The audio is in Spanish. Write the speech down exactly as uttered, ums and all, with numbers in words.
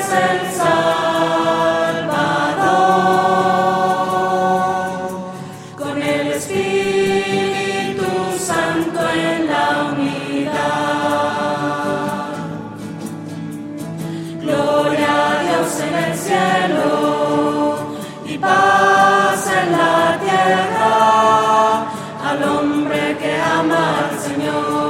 el Salvador, con el Espíritu Santo en la unidad. Gloria a Dios en el cielo y paz en la tierra al hombre que ama al Señor.